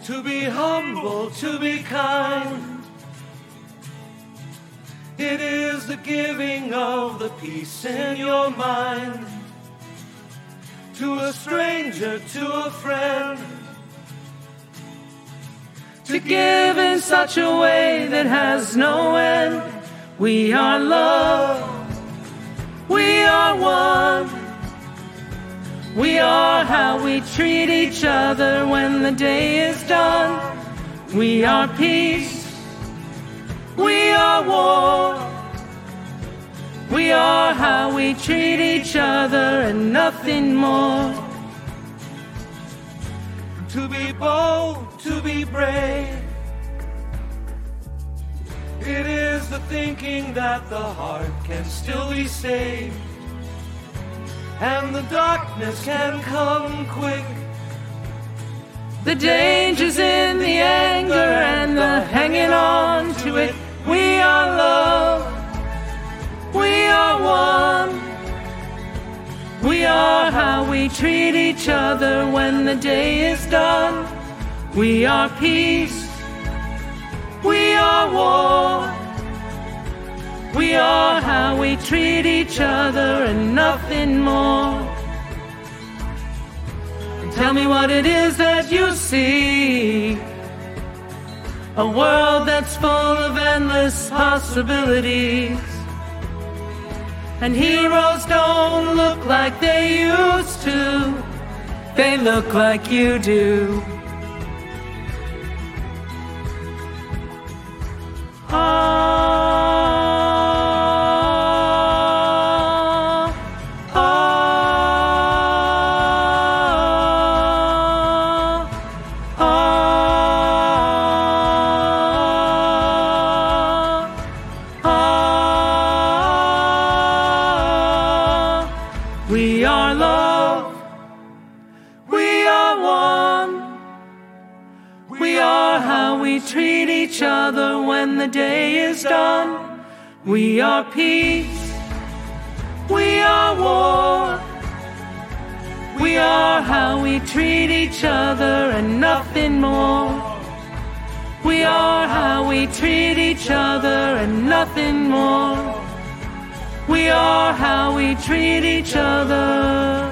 to be humble, to be kind. It is the giving of the peace in your mind. To a stranger, to a friend, to give in such a way that has no end. We are love, we are one. We are how we treat each other when the day is done. We are peace, we are war. We are how we treat each other and nothing more. To be bold, to be brave. It is the thinking that the heart can still be saved, and the darkness can come quick. The danger's in the anger and the hanging on to it. We are love, we are one. We are how we treat each other when the day is done. We are peace, we are war. We are how we treat each other and nothing more. Tell me what it is that you see. A world that's full of endless possibilities. And heroes don't look like they used to. They look like you do. We are love, we are one. We are how we treat each other when the day is done. We are peace, we are war. We are how we treat each other and nothing more. We are how we treat each other and nothing more. We are how we treat each other.